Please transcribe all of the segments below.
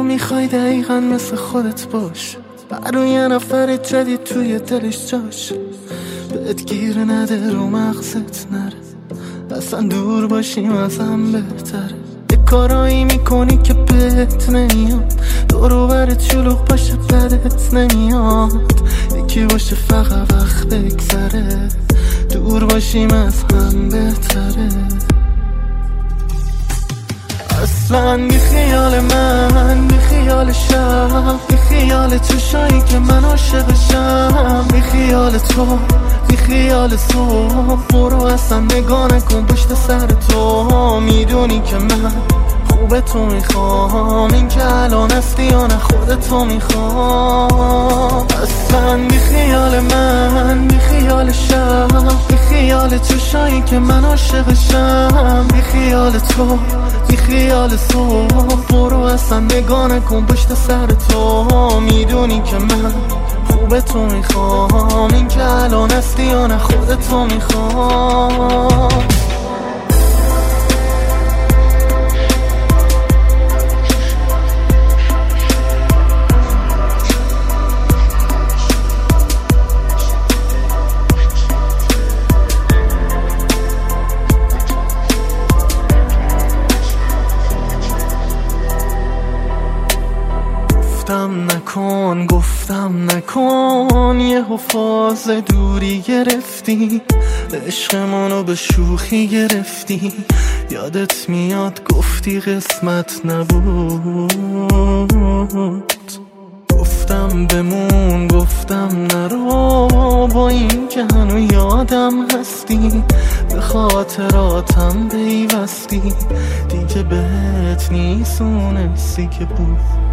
میخوای دقیقا مثل خودت باش، برای یه نفر جدید توی دلش جاش، بهت گیر نده رو مغزت نره، اصلا دور باشیم از هم بهتره. یه کارایی میکنی که بهت نمیاد، دورو برت شلوغ باشه بدت نمیاد، یکی باشه فقط وقت بگذره، دور باشیم از هم بهتره. اصلا بی خیال من، بی خیال شب، بی خیال چشایی که من عاشقشم، بی خیال تو، بی خیال صبح، برو اصلا نگاه نکن پشت سر تو، میدونی که من خوب تو میخوام، این که الان هستی یا نه خودتو میخوام. اصلا بی خیال من، بی خیال شب، بی خیال چشایی که من عاشقشم، بی خیال تو، بی خیال صبح، برو اصلا نگاه نکن پشت سر تو، میدونی که من خوب تو میخوام، این که الان هستی یا نه خودتو میخوام. گفتم نکن یه فاز دوری گرفتی، عشقمونو به شوخی گرفتی، یادت میاد گفتی قسمت نبود، گفتم بمون گفتم نرو، با این که هنو یادم هستی، به خاطراتم پیوستی، دیگه بهت نیست اون حسی که بود.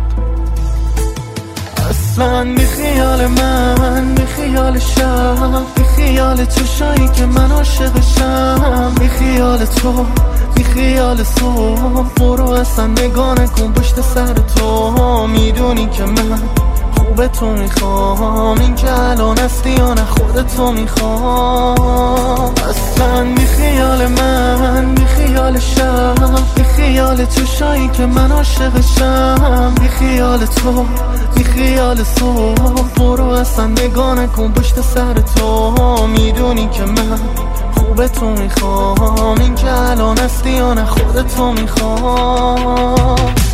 اصلا بی خیال من، بی خیال شب، بی خیال چشایی که من عاشقشم، بی خیال تو، بی خیال صبح، برو اصلا نگاه نکن پشت سر تو، میدونی که من خوب تو میخوام، این که الان هستی یا نه خودتو میخوام. اصلا بی خیال من، بی خیال شب، بی خیال چشایی که من عاشقشم، بی خیال تو، بی خیال صبح، برو اصلا نگاه نکن پشت سر تو، میدونی که من خوب تو میخوام، این که الان هستی یا نه خودتو میخوام.